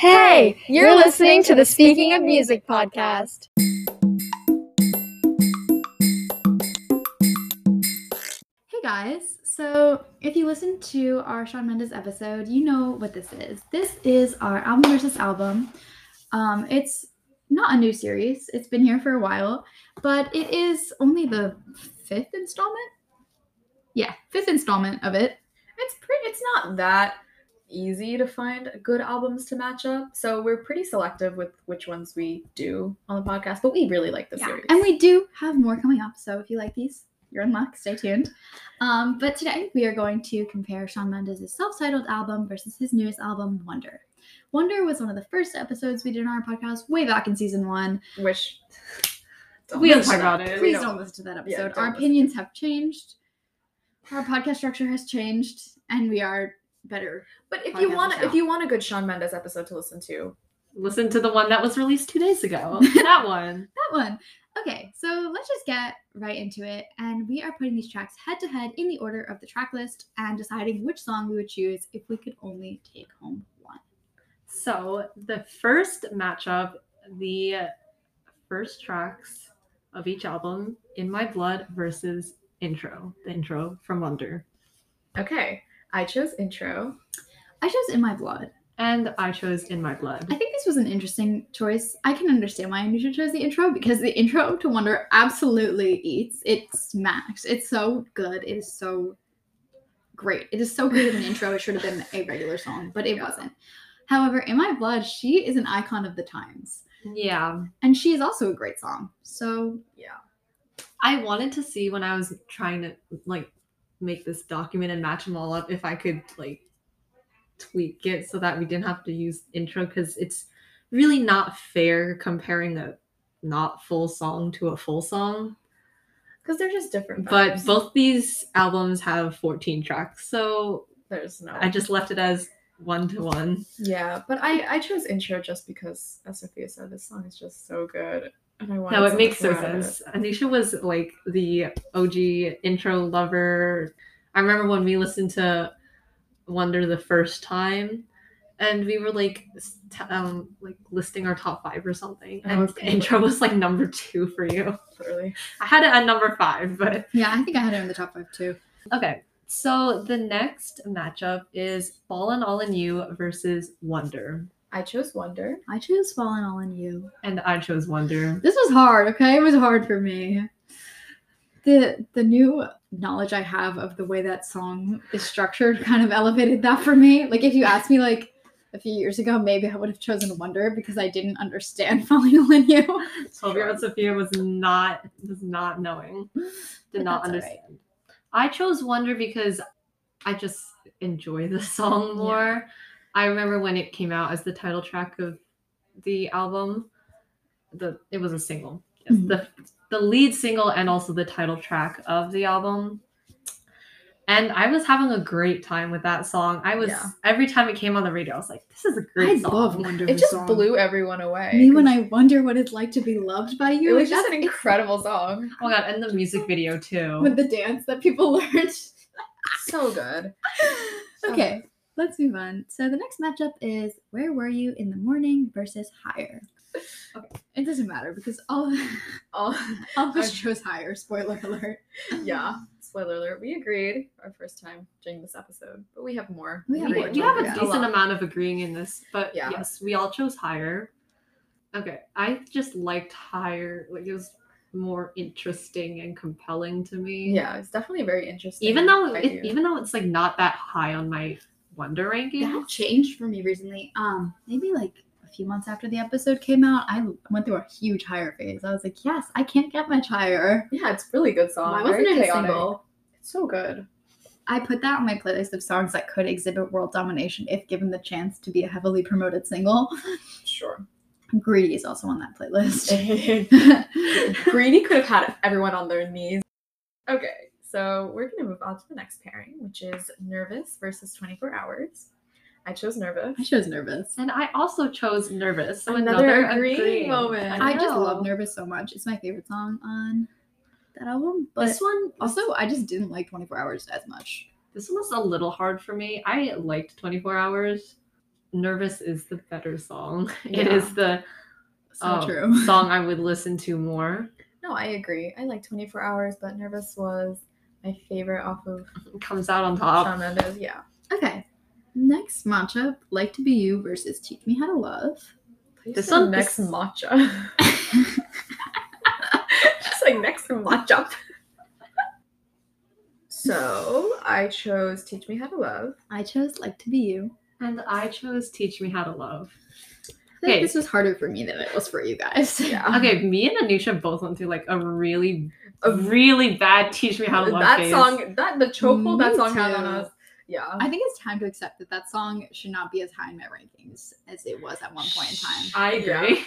Hey, you're listening to the Speaking of Music podcast. Hey guys, so if you listened to our Shawn Mendes episode, you know what this is. This is our album versus album. It's not a new series. It's been here for a while, but it is only the fifth installment. Yeah, fifth installment of it. It's not that easy to find good albums to match up, so we're pretty selective with which ones we do on the podcast, but we really like the series. And we do have more coming up, so if you like these, you're in luck. Stay tuned. But today we are going to compare Shawn Mendes' self-titled album versus his newest album, Wonder. Wonder was one of the first episodes we did on our podcast way back in season 1. Which We don't talk about it. Please don't listen to that episode. Yeah, our opinions have changed. Our podcast structure has changed, and we are better. But if you want a good Shawn Mendes episode to listen to the one that was released 2 days ago. That one. That one. Okay, so let's just get right into it. And we are putting these tracks head to head in the order of the track list and deciding which song we would choose if we could only take home one. So the first matchup, the first tracks of each album, In My Blood versus Intro. The intro from Wonder. Okay, I chose Intro. I chose In My Blood. And I chose In My Blood. I think this was an interesting choice. I can understand why Anisha chose the intro, because the intro to Wonder absolutely eats. It smacks. It's so good. It is so great. It is so great of an intro. It should have been a regular song, but it wasn't. However, In My Blood, she is an icon of the times. Yeah. And she is also a great song. So, yeah. I wanted to see when I was trying to, make this document and match them all up if I could, tweak it so that we didn't have to use intro, because it's really not fair comparing a not full song to a full song. Because they're just different vibes. But both these albums have 14 tracks, so I just left it as 1-1. Yeah, but I chose Intro just because, as Sophia said, this song is just so good. And I wanted No, it makes no sense. Anisha was the OG intro lover. I remember when we listened to Wonder the first time, and we were listing our top 5 or something, and Intro was number 2 for you. Literally. I had it at number 5, but yeah, I think I had it in the top 5 too. Okay, so the next matchup is Fallin' All in You versus Wonder. I chose Wonder. I chose Fallin' All in You. And I chose Wonder. This was hard, okay? It was hard for me. The new knowledge I have of the way that song is structured kind of elevated that for me. If you asked me a few years ago, maybe I would have chosen Wonder because I didn't understand Falling All in You. 12-year-old Sophia was not knowing. Did not understand. Right. I chose Wonder because I just enjoy the song more. Yeah. I remember when it came out as the title track of the album. It was a single. Yes, mm-hmm. The lead single and also the title track of the album. And I was having a great time with that song. Every time it came on the radio, I was like, this is a great song. I love Wonder. It just blew everyone away. Me when I wonder what it's like to be loved by you. It was just an incredible song. Oh my god, and the music video too. With the dance that people learned. So good. Okay, let's move on. So the next matchup is Where Were You in the Morning versus Higher. Okay, it doesn't matter because all of us chose Higher. Spoiler alert. Yeah, spoiler alert. We agreed our first time during this episode, but we have more. We have a decent amount of agreeing in this, but yes, we all chose Higher. Okay, I just liked Higher. It was more interesting and compelling to me. Yeah, it's definitely very interesting. Even though it's not that high on my Wonder ranking. That changed for me recently. Maybe a few months after the episode came out, I went through a huge Higher phase. I was like, yes, I can't get much higher. Yeah, it's a really good song. Why wasn't it a single? It's so good. I put that on my playlist of songs that could exhibit world domination if given the chance to be a heavily promoted single. Sure. Greedy is also on that playlist. Greedy could have had everyone on their knees. Okay, so we're going to move on to the next pairing, which is Nervous versus 24 Hours. I chose Nervous. I chose Nervous. And I also chose Nervous. So another agreeing moment. I just love Nervous so much. It's my favorite song on that album. But this one, also, I just didn't like 24 Hours as much. This one was a little hard for me. I liked 24 Hours. Nervous is the better song. Yeah. It is the So true. song I would listen to more. No, I agree. I like 24 Hours, but Nervous was my favorite off of It comes out on top. Shawn Mendes. Yeah. Okay. Next matchup, Like to Be You versus Teach Me How to Love. This one one- next this- matcha. Just like next matchup. So I chose Teach Me How to Love. I chose Like to Be You. And I chose Teach Me How to Love. I think Okay. this was harder for me than it was for you guys. Yeah. Okay, me and Anusha both went through like a really bad Teach Me How to Love that phase. song, the chokehold that Me song had on too. us. Yeah. I think it's time to accept that that song should not be as high in my rankings as it was at one point in time. I agree.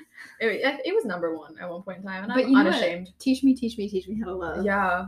It was number one at one point in time, and But I'm you know what? unashamed. Teach me how to love. Yeah.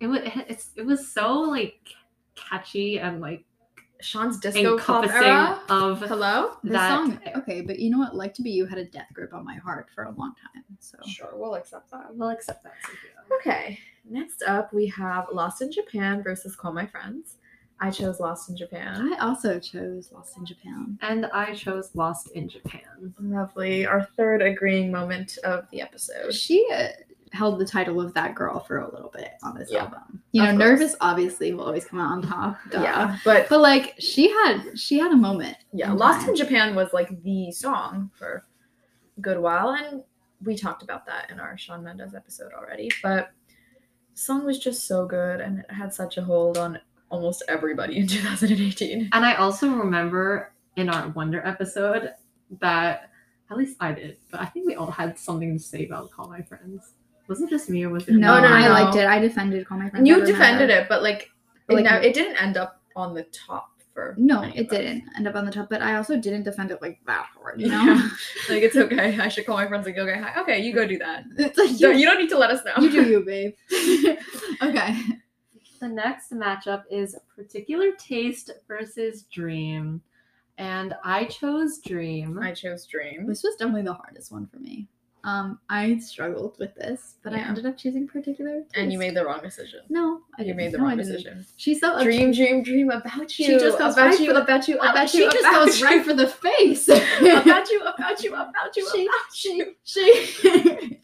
It was so like catchy and like Sean's disco pop encompassing era. of Hello? This that. song, okay, but you know what? Like to Be You had a death grip on my heart for a long time. So Sure, we'll accept that. We'll accept that, Sophia. Okay. Next up, we have Lost in Japan versus Call My Friends. I chose Lost in Japan. I also chose Lost in Japan. And I chose Lost in Japan. Lovely. Our third agreeing moment of the episode. She held the title of that girl for a little bit on this Yeah. album. You know, Of course. Nervous obviously will always come out on top. Duh. Yeah, but But like she had a moment. yeah, in Lost time. in Japan was like the song for a good while, and we talked about that in our Shawn Mendes episode already. But the song was just so good, and it had such a hold on almost everybody in 2018. And I also remember in our Wonder episode that, at least I did, but I think we all had something to say about Call My Friends. Was it just me or was it No, Oh, no, I no. liked it. I defended Call My Friends. You I remember. defended it, but like, Like- it didn't end up on the top for No, any it of us. didn't end up on the top, but I also didn't defend it like that hard, you know? Yeah. Like, it's okay. I should call my friends and go get high. Okay, you go do that. It's like You don't need to let us know. you do you, babe. Okay. The next matchup is Particular Taste versus Dream. And I chose Dream. I chose Dream. This was definitely the hardest one for me. I struggled with this, but I Yeah. ended up choosing Particular Taste. And you made the wrong decision. No, I You didn't. made the No, I wrong didn't. decision. She's so Dream, dream, dream about you. She just goes about right you, for the- about you, about She you, just about goes you. right for the face. about you, about you, about you, She- about you. she.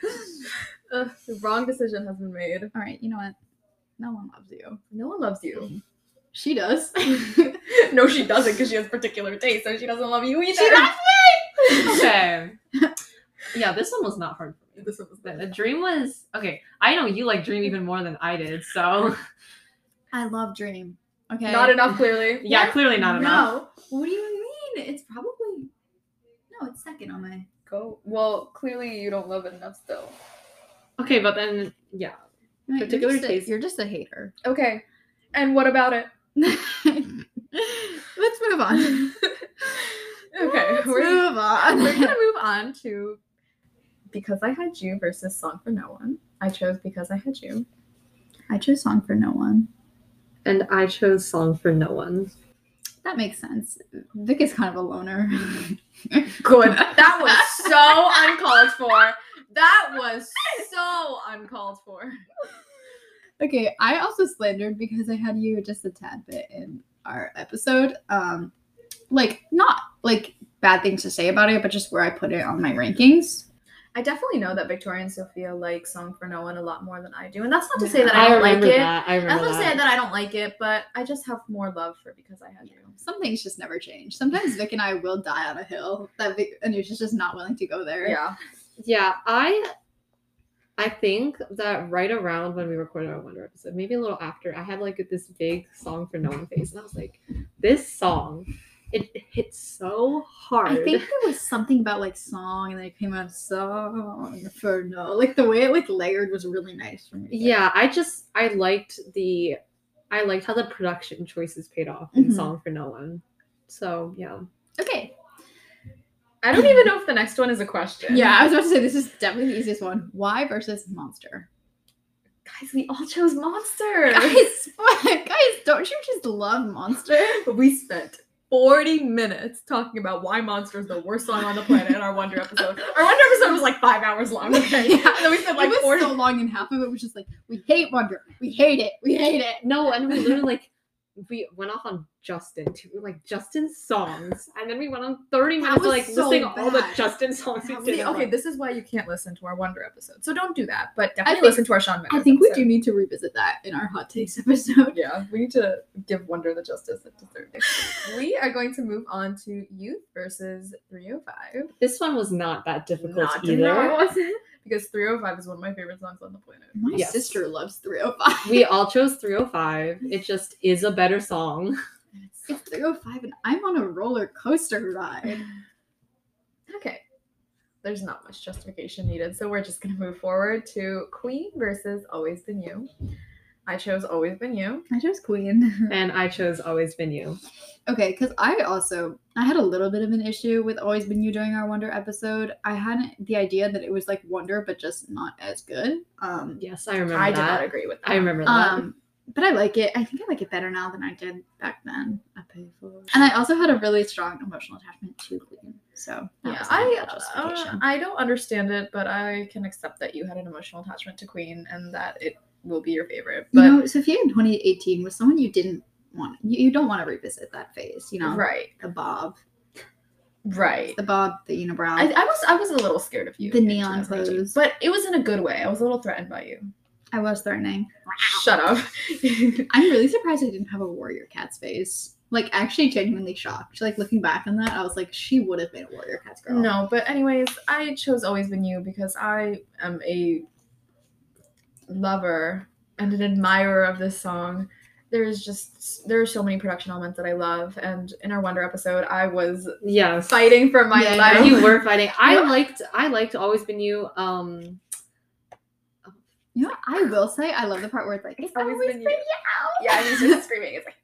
The wrong decision has been made. All right, you know what? No one loves you. No one loves you. She does. No, she doesn't, because she has particular taste, so she doesn't love you either. She loves me. Okay. Yeah, this one was not hard for me. This one was The Dream was okay. I know you like Dream even more than I did, so I love Dream. Okay. Not enough, clearly. yeah, clearly not enough. No. What do you mean? It's probably no. It's second on my. Go. Well, clearly you don't love it enough still. Okay, but then yeah, No, Particular you're just Taste. You're just a hater. Okay. And what about it? Let's move on. Okay. Let's We're move on. gonna move on to Because I Had You versus Song for No One. I chose Because I Had You. I chose Song for No One. and I chose Song for No One. That makes sense. Vic is kind of a loner. Good. That was so uncalled for. That was so uncalled for. Okay, I also slandered Because I Had You just a tad bit in our episode. Like not like bad things to say about it, but just where I put it on my rankings. I definitely know that Victoria and Sophia like Song for No One a lot more than I do. And that's not to say that I don't like it. I That's not to say that I don't like it, but I just have more love for Because I Had You. Some things just never change. Sometimes Vic and I will die on a hill that Anusha's just not willing to go there. Yeah. Yeah, I think that right around when we recorded our Wonder episode, maybe a little after, I had like this big Song for No One face, and I was like, this song, it hits so hard. I think there was something about like song and then it came out Song for No. Like the way it like layered was really nice for me. Yeah, I liked how the production choices paid off in Mhm. Song for No One. So yeah. Okay. I don't even know if the next one is a question. Yeah, I was about to say this is definitely the easiest one. Why versus Monster? Guys, we all chose Monster. Guys, don't you just love Monster? But we spent 40 minutes talking about why Monster is the worst song on the planet in our Wonder episode. Our Wonder episode was like 5 hours long, okay? Yeah. And then we spent like it was 40 so long and half of it was just like, we hate Wonder. We hate it. We hate it. No, and we literally like we went off on Justin too, like Justin's songs, and then we went on 30 minutes was like so listing all the bad. Justin songs we did. Okay, this is why you can't listen to our Wonder episode. So don't do that. But definitely think- listen to our Shawn Mendes I think we episode. do need to revisit that in our hot takes episode. Yeah, we need to give Wonder the justice it deserves. We are going to move on to Youth versus 305. This one was not that difficult either. No, it wasn't. Because 305 is one of my favorite songs on the planet. My Yes. sister loves 305. We all chose 305. It just is a better song. It's 305 and I'm on a roller coaster ride. Okay. There's not much justification needed, so we're just going to move forward to Queen versus Always Been You. I chose Always Been You. I chose Queen. And I chose Always Been You. Okay, because I had a little bit of an issue with Always Been You during our Wonder episode. I had the idea that it was like Wonder, but just not as good. Yes, I remember I that. did not agree with that. I remember that. But I like it. I think I like it better now than I did back then. I pay for it. And I also had a really strong emotional attachment to Queen. So that Yeah, was my real justification. I don't understand it, but I can accept that you had an emotional attachment to Queen and that it will be your favorite. But you know, Sophia in 2018 was someone you didn't want. You don't want to revisit that phase. You know, right, the bob, right. the unibrow. I was a little scared of you. The in neon 2018, clothes. but it was in a good way. I was a little threatened by you. I was threatening. Shut up. I'm really surprised I didn't have a Warrior Cats face. Like, actually genuinely shocked. Like, looking back on that, I was like, she would have been a Warrior Cats girl. No, but anyways, I chose Always Been You because I am a lover and an admirer of this song. There are so many production elements that I love, and in our Wonder episode, I was Yes. fighting for my Yeah, life. You were fighting. I Yeah. liked Always Been You. You know what? I will say, I love the part where it's like, it's always been you. Yeah, and he's just screaming. It's like,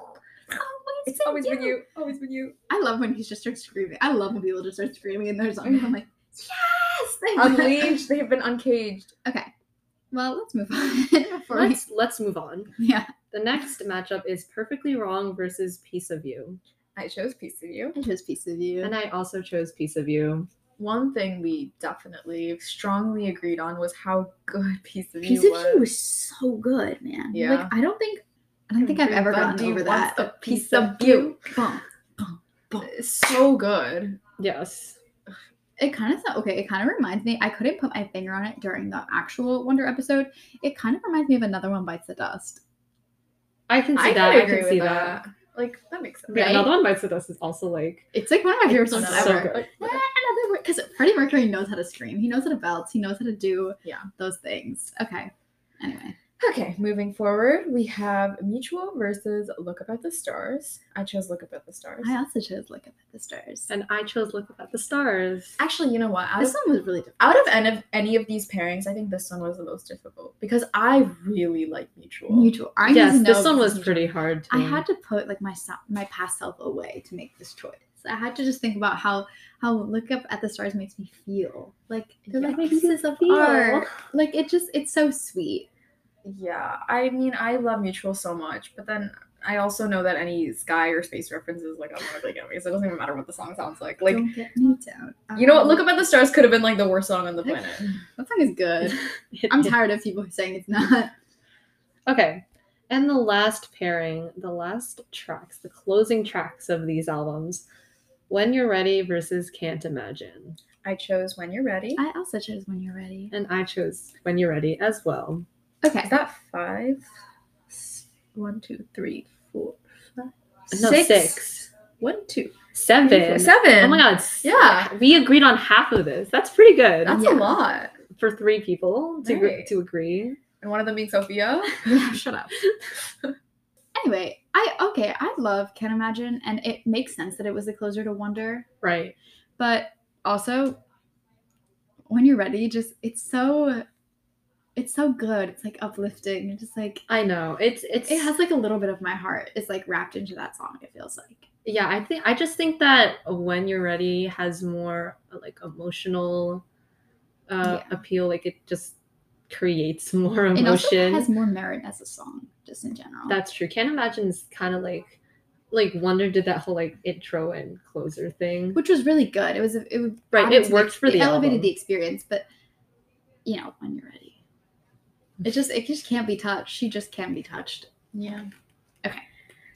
Always it's been always you. been you. Always been you. I love when he just starts screaming. I love when people just start screaming in their songs. I'm like, yes! Unleashed. They have been uncaged. Okay. Well, let's move on. Before we... Let's move on. Yeah. The next matchup is Perfectly Wrong versus Piece of You. I chose Piece of You. I chose Piece of You. And I also chose Piece of You. One thing we definitely strongly agreed on was how good Piece of Piece You of was. You was so good, man. Yeah. Like, I don't think I've ever gotten Everybody over that. wants a piece of you. Bum, bum. It's so good. Yes. It kind of reminds me, I couldn't put my finger on it during the actual Wonder episode. It kind of reminds me of Another One Bites the Dust. I can see I that. can I agree can with see that. that. Like, that makes sense. Yeah, Right? Another One Bites the Dust is also like It's like one of my favorite songs so ever. good. Because Freddie Mercury knows how to scream. He knows how to belt. He knows how to do Yeah. those things. Okay. Anyway. Okay, moving forward, we have Mutual versus Look Up at the Stars. I chose Look Up at the Stars. I also chose Look Up at the Stars. And I chose Look Up at the Stars. Actually, you know what? This one was really difficult. Out of any of these pairings, I think this one was the most difficult because I really like Mutual. Mutual. I Yes, need to this know one if was is pretty Mutual. hard too. I had to put like my past self away to make this choice. I had to just think about how Look Up at the Stars makes me feel. Like they're like Yes. pieces of Feel. art. Like it's so sweet. Yeah, I mean, I love Mutual so much, but then I also know that any sky or space references like automatically get me, so it doesn't even matter what the song sounds like. Like, Don't get me down. you know what? Look Up at the Stars could have been like the worst song on the planet. That song is good. It I'm is. tired of people saying it's not. Okay. And the last pairing, the last tracks, the closing tracks of these albums, When You're Ready versus Can't Imagine. I chose When You're Ready. I also chose When You're Ready. And I chose When You're Ready as well. Okay. Is that 5? 1, 2, 3, 4, 5, No, 6. 1, 2, 7. 7. Oh my god. Yeah. We agreed on half of this. That's pretty good. That's Yeah. a lot. For 3 people to, Right. to agree. And one of them being Sophia. Yeah, shut up. Anyway, I love Can't Imagine, and it makes sense that it was the closer to Wonder. Right. But also, When You're Ready, it's so good. It's like uplifting. It's just like I know. It has like a little bit of my heart is like wrapped into that song. It feels like. Yeah, I just think that When You're Ready has more like emotional Yeah. appeal. Like it just creates more It also emotion. has more merit as a song, just in general. That's true. Can't Imagine is kind of like Wonder did that whole like intro and closer thing. which was really good. It was Right, added it to worked for the elevated album. the experience, but When You're Ready, it just can't be touched. She just can't be touched. Yeah. Okay.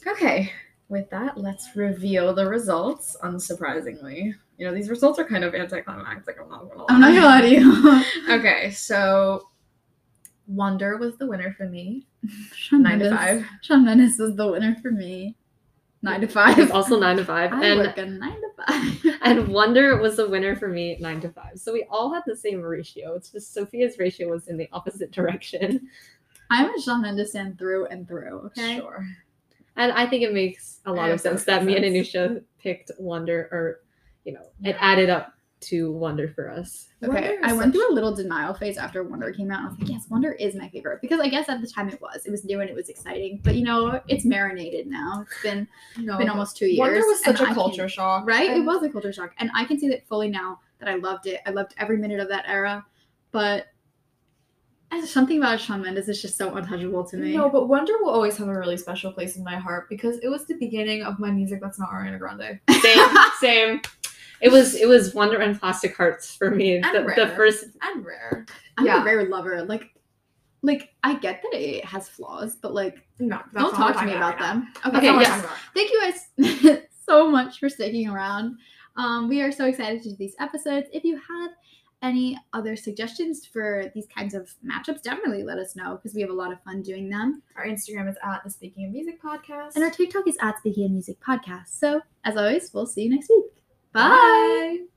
Okay, with that, let's reveal the results. Unsurprisingly, these results are kind of anticlimactic. I'm not gonna lie to you. Okay, so Wonder was the winner for me. Shawn 9 to Mendes. 5. Shawn Mendes was the winner for me. 9 to 5. It's also 9 to 5. I work a 9 to 5. And Wonder was the winner for me, 9 to 5. So we all had the same ratio. It's just Sophia's ratio was in the opposite direction. I'm a Shawn Mendes fan through and through. Okay. Sure. And I think it makes a lot of sense that me and Anusha picked Wonder, or it added up to Wonder for us. Okay, I went through a little denial phase after Wonder came out. I was like, yes, Wonder is my favorite. Because I guess at the time it was new and it was exciting. But it's marinated now. It's been almost 2 years. Wonder was such and a culture shock. Right? It was a culture shock. And I can see that fully now that I loved it. I loved every minute of that era. But something about Shawn Mendes is just so untouchable to me. No, but Wonder will always have a really special place in my heart because it was the beginning of my music that's not Ariana Grande. Same. It was Wonder and Plastic Hearts for me. And the first and Rare. I'm a Rare lover. Like I get that it has flaws, but no, don't talk to me about them. Okay, yes. Thank you guys so much for sticking around. We are so excited to do these episodes. If you have any other suggestions for these kinds of matchups, definitely let us know because we have a lot of fun doing them. Our Instagram is at the Speaking of Music Podcast. And our TikTok is at Speaking of Music Podcast. So as always, we'll see you next week. Bye.